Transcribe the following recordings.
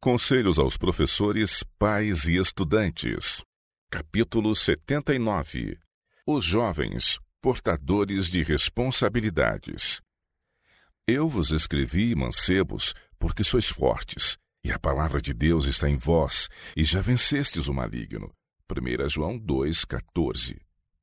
Conselhos aos professores, pais e estudantes. Capítulo 79. Os jovens, portadores de responsabilidades. Eu vos escrevi, mancebos, porque sois fortes, e a palavra de Deus está em vós, e já vencestes o maligno. 1 João 2,14.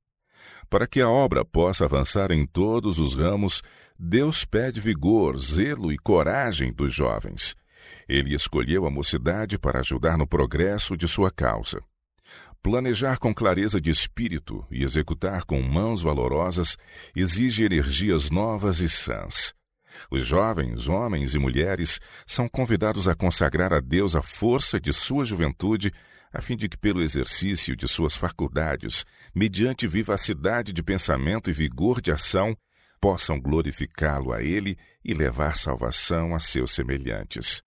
Para que a obra possa avançar em todos os ramos, Deus pede vigor, zelo e coragem dos jovens. Ele escolheu a mocidade para ajudar no progresso de sua causa. Planejar com clareza de espírito e executar com mãos valorosas exige energias novas e sãs. Os jovens, homens e mulheres, são convidados a consagrar a Deus a força de sua juventude, a fim de que, pelo exercício de suas faculdades, mediante vivacidade de pensamento e vigor de ação, possam glorificá-lo a Ele e levar salvação a seus semelhantes.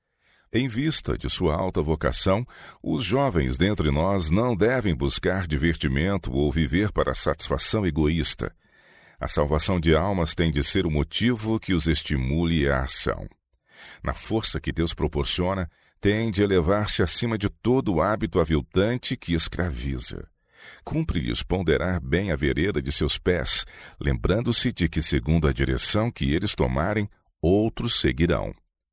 Em vista de sua alta vocação, os jovens dentre nós não devem buscar divertimento ou viver para satisfação egoísta. A salvação de almas tem de ser o motivo que os estimule à ação. Na força que Deus proporciona, tem de elevar-se acima de todo o hábito aviltante que escraviza. Cumpre-lhes ponderar bem a vereda de seus pés, lembrando-se de que, segundo a direção que eles tomarem, outros seguirão.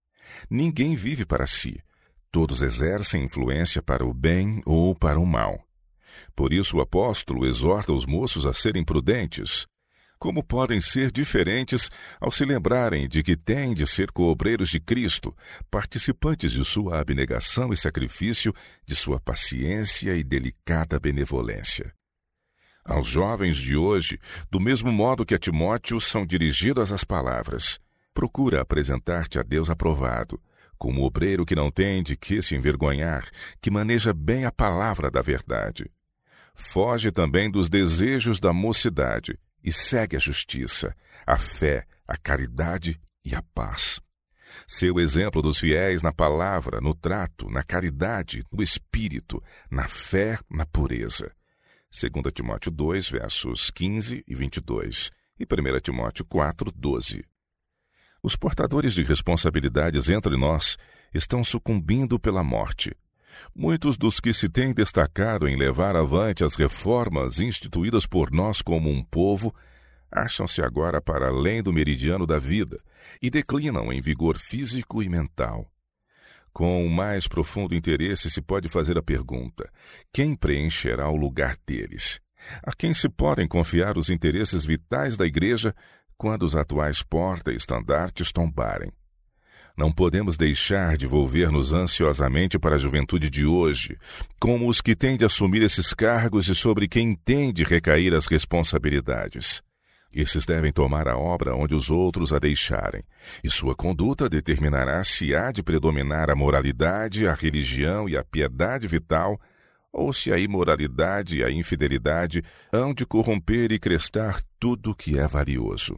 Ninguém vive para si. Todos exercem influência para o bem ou para o mal. Por isso o apóstolo exorta os moços a serem prudentes. Como podem ser diferentes ao se lembrarem de que têm de ser coobreiros de Cristo, participantes de sua abnegação e sacrifício, de sua paciência e delicada benevolência? Aos jovens de hoje, do mesmo modo que a Timóteo, são dirigidas as palavras: procura apresentar-te a Deus aprovado, como obreiro que não tem de que se envergonhar, que maneja bem a palavra da verdade. Foge também dos desejos da mocidade e segue a justiça, a fé, a caridade e a paz. Seu exemplo dos fiéis na palavra, no trato, na caridade, no espírito, na fé, na pureza. 2 Timóteo 2, versos 15 e 22 e 1 Timóteo 4, 12. Os portadores de responsabilidades entre nós estão sucumbindo pela morte. Muitos dos que se têm destacado em levar avante as reformas instituídas por nós como um povo acham-se agora para além do meridiano da vida e declinam em vigor físico e mental. Com o mais profundo interesse se pode fazer a pergunta: quem preencherá o lugar deles? A quem se podem confiar os interesses vitais da Igreja quando os atuais porta-estandartes tombarem? Não podemos deixar de volver-nos ansiosamente para a juventude de hoje, como os que têm de assumir esses cargos e sobre quem têm de recair as responsabilidades. Esses devem tomar a obra onde os outros a deixarem, e sua conduta determinará se há de predominar a moralidade, a religião e a piedade vital, ou se a imoralidade e a infidelidade hão de corromper e crestar tudo o que é valioso.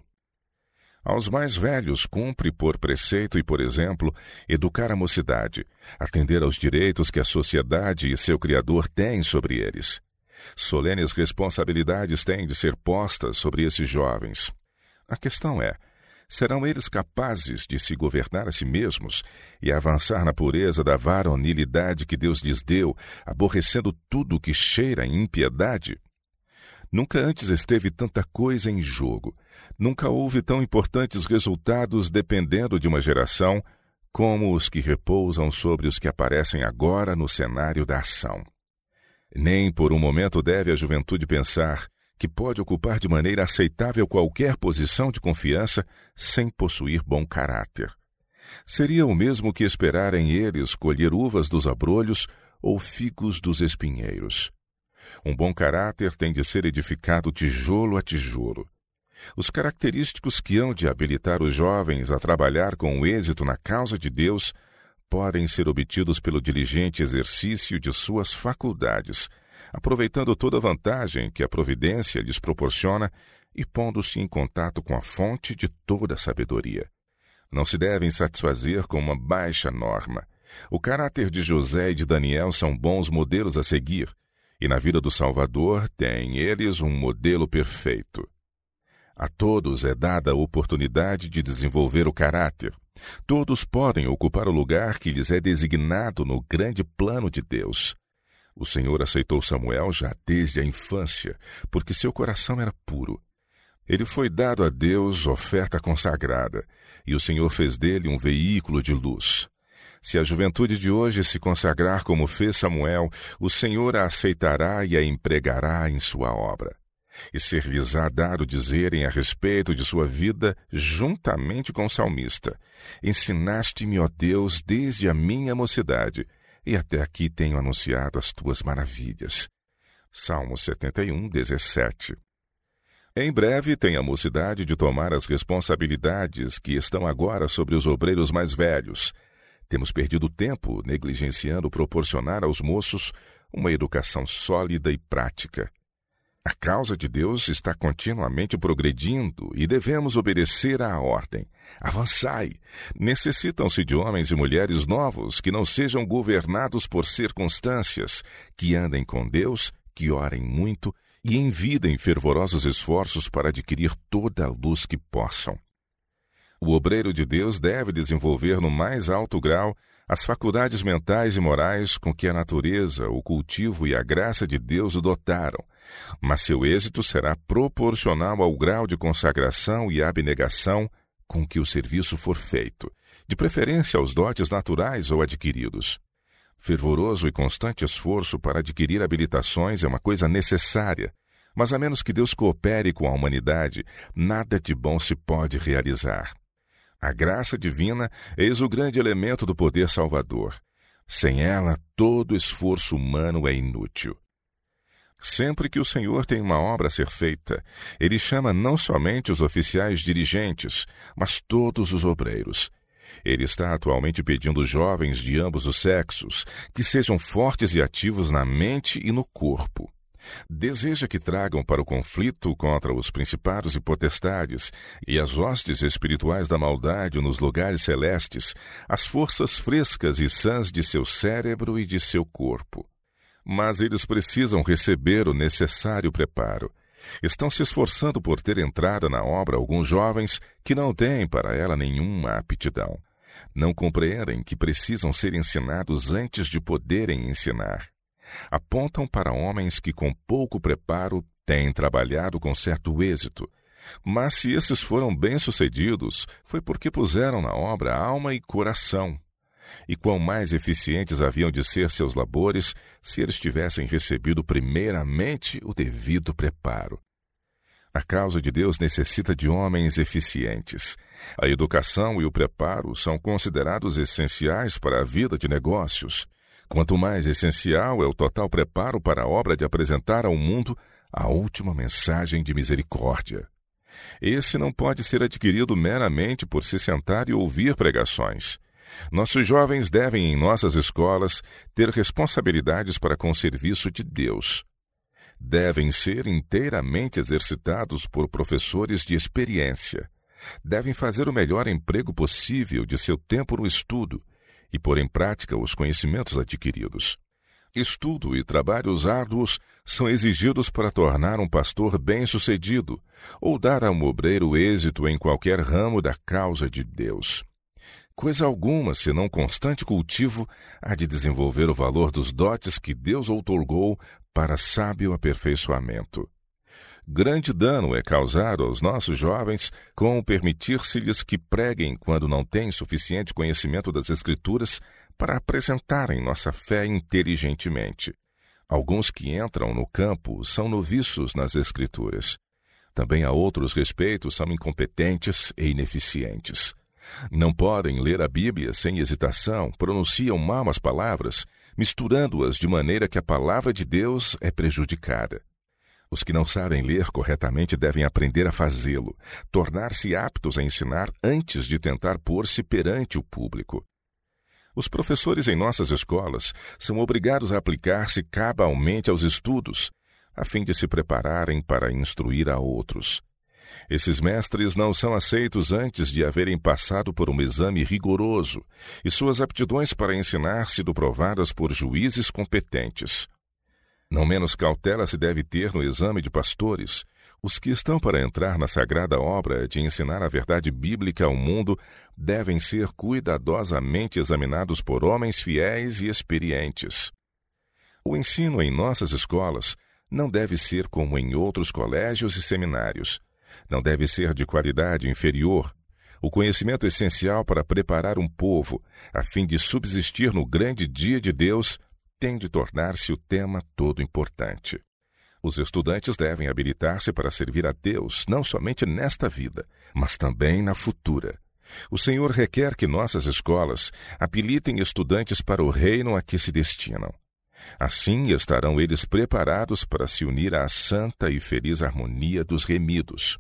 Aos mais velhos cumpre, por preceito e por exemplo, educar a mocidade, atender aos direitos que a sociedade e seu Criador têm sobre eles. Solenes responsabilidades têm de ser postas sobre esses jovens. A questão é: serão eles capazes de se governar a si mesmos e avançar na pureza da varonilidade que Deus lhes deu, aborrecendo tudo que cheira a impiedade? Nunca antes esteve tanta coisa em jogo. Nunca houve tão importantes resultados dependendo de uma geração como os que repousam sobre os que aparecem agora no cenário da ação. Nem por um momento deve a juventude pensar que pode ocupar de maneira aceitável qualquer posição de confiança sem possuir bom caráter. Seria o mesmo que esperarem eles colher uvas dos abrolhos ou figos dos espinheiros. Um bom caráter tem de ser edificado tijolo a tijolo. Os característicos que hão de habilitar os jovens a trabalhar com êxito na causa de Deus podem ser obtidos pelo diligente exercício de suas faculdades, aproveitando toda a vantagem que a providência lhes proporciona e pondo-se em contato com a fonte de toda a sabedoria. Não se devem satisfazer com uma baixa norma. O caráter de José e de Daniel são bons modelos a seguir, e na vida do Salvador têm eles um modelo perfeito. A todos é dada a oportunidade de desenvolver o caráter, Todos podem ocupar o lugar que lhes é designado no grande plano de Deus. O Senhor aceitou Samuel já desde a infância, porque seu coração era puro. Ele foi dado a Deus oferta consagrada, e o Senhor fez dele um veículo de luz. Se a juventude de hoje se consagrar como fez Samuel, o Senhor a aceitará e a empregará em sua obra. E ser-lhes-á dado dizerem a respeito de sua vida, juntamente com o salmista: Ensinaste-me, ó Deus, desde a minha mocidade, e até aqui tenho anunciado as tuas maravilhas. Salmo 71, 17. Em breve tem a mocidade de tomar as responsabilidades que estão agora sobre os obreiros mais velhos. Temos perdido tempo negligenciando proporcionar aos moços uma educação sólida e prática. A causa de Deus está continuamente progredindo e devemos obedecer à ordem. Avançai! Necessitam-se de homens e mulheres novos que não sejam governados por circunstâncias, que andem com Deus, que orem muito e envidem fervorosos esforços para adquirir toda a luz que possam. O obreiro de Deus deve desenvolver no mais alto grau as faculdades mentais e morais com que a natureza, o cultivo e a graça de Deus o dotaram, mas seu êxito será proporcional ao grau de consagração e abnegação com que o serviço for feito, de preferência aos dotes naturais ou adquiridos. Fervoroso e constante esforço para adquirir habilitações é uma coisa necessária, mas a menos que Deus coopere com a humanidade, nada de bom se pode realizar. A graça divina eis o grande elemento do poder salvador. Sem ela, todo esforço humano é inútil. Sempre que o Senhor tem uma obra a ser feita, Ele chama não somente os oficiais dirigentes, mas todos os obreiros. Ele está atualmente pedindo jovens de ambos os sexos que sejam fortes e ativos na mente e no corpo. Deseja que tragam para o conflito contra os principados e potestades e as hostes espirituais da maldade nos lugares celestes as forças frescas e sãs de seu cérebro e de seu corpo. Mas eles precisam receber o necessário preparo. Estão se esforçando por ter entrada na obra alguns jovens que não têm para ela nenhuma aptidão. Não compreendem que precisam ser ensinados antes de poderem ensinar. Apontam para homens que com pouco preparo têm trabalhado com certo êxito. Mas se esses foram bem-sucedidos, foi porque puseram na obra alma e coração. E quão mais eficientes haviam de ser seus labores se eles tivessem recebido primeiramente o devido preparo. A causa de Deus necessita de homens eficientes. A educação e o preparo são considerados essenciais para a vida de negócios. Quanto mais essencial é o total preparo para a obra de apresentar ao mundo a última mensagem de misericórdia. Esse não pode ser adquirido meramente por se sentar e ouvir pregações. Nossos jovens devem, em nossas escolas, ter responsabilidades para com o serviço de Deus. Devem ser inteiramente exercitados por professores de experiência. Devem fazer o melhor emprego possível de seu tempo no estudo e pôr em prática os conhecimentos adquiridos. Estudo e trabalhos árduos são exigidos para tornar um pastor bem-sucedido ou dar a um obreiro êxito em qualquer ramo da causa de Deus. Coisa alguma, senão constante cultivo, há de desenvolver o valor dos dotes que Deus outorgou para sábio aperfeiçoamento. Grande dano é causado aos nossos jovens com permitir-se-lhes que preguem quando não têm suficiente conhecimento das Escrituras para apresentarem nossa fé inteligentemente. Alguns que entram no campo são noviços nas Escrituras. Também a outros respeitos são incompetentes e ineficientes. Não podem ler a Bíblia sem hesitação, pronunciam mal as palavras, misturando-as de maneira que a palavra de Deus é prejudicada. Os que não sabem ler corretamente devem aprender a fazê-lo, tornar-se aptos a ensinar antes de tentar pôr-se perante o público. Os professores em nossas escolas são obrigados a aplicar-se cabalmente aos estudos, a fim de se prepararem para instruir a outros. Esses mestres não são aceitos antes de haverem passado por um exame rigoroso e suas aptidões para ensinar sido provadas por juízes competentes. Não menos cautela se deve ter no exame de pastores. Os que estão para entrar na sagrada obra de ensinar a verdade bíblica ao mundo devem ser cuidadosamente examinados por homens fiéis e experientes. O ensino em nossas escolas não deve ser como em outros colégios e seminários. Não deve ser de qualidade inferior. O conhecimento essencial para preparar um povo, a fim de subsistir no grande dia de Deus, tem de tornar-se o tema todo importante. Os estudantes devem habilitar-se para servir a Deus, não somente nesta vida, mas também na futura. O Senhor requer que nossas escolas habilitem estudantes para o reino a que se destinam. Assim estarão eles preparados para se unir à santa e feliz harmonia dos remidos.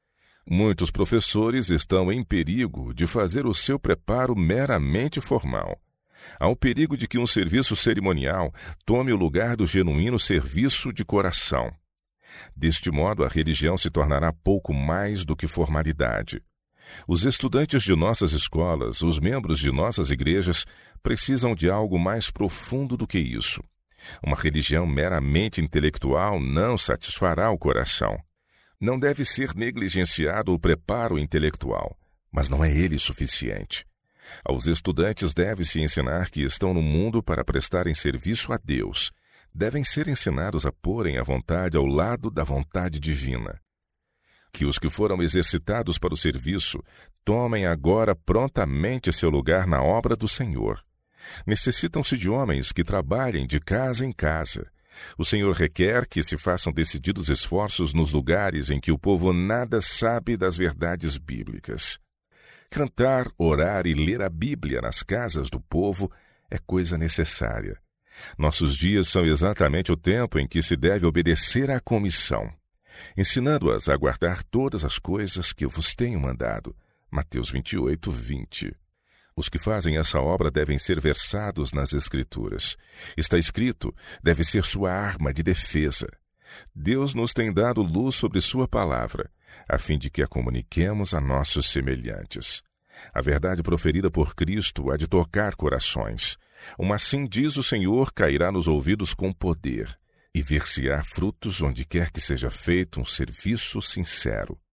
Muitos professores estão em perigo de fazer o seu preparo meramente formal. Há o perigo de que um serviço cerimonial tome o lugar do genuíno serviço de coração. Deste modo, a religião se tornará pouco mais do que formalidade. Os estudantes de nossas escolas, os membros de nossas igrejas, precisam de algo mais profundo do que isso. Uma religião meramente intelectual não satisfará o coração. Não deve ser negligenciado o preparo intelectual, mas não é ele suficiente. Aos estudantes deve-se ensinar que estão no mundo para prestarem serviço a Deus. Devem ser ensinados a porem a vontade ao lado da vontade divina. Que os que foram exercitados para o serviço tomem agora prontamente seu lugar na obra do Senhor. Necessitam-se de homens que trabalhem de casa em casa. O Senhor requer que se façam decididos esforços nos lugares em que o povo nada sabe das verdades bíblicas. Cantar, orar e ler a Bíblia nas casas do povo é coisa necessária. Nossos dias são exatamente o tempo em que se deve obedecer à comissão, ensinando-as a guardar todas as coisas que eu vos tenho mandado. Mateus 28, 20. Os que fazem essa obra devem ser versados nas Escrituras. Está escrito, deve ser sua arma de defesa. Deus nos tem dado luz sobre sua palavra, a fim de que a comuniquemos a nossos semelhantes. A verdade proferida por Cristo há de tocar corações. Uma assim diz o Senhor, cairá nos ouvidos com poder, e ver-se-á frutos onde quer que seja feito um serviço sincero.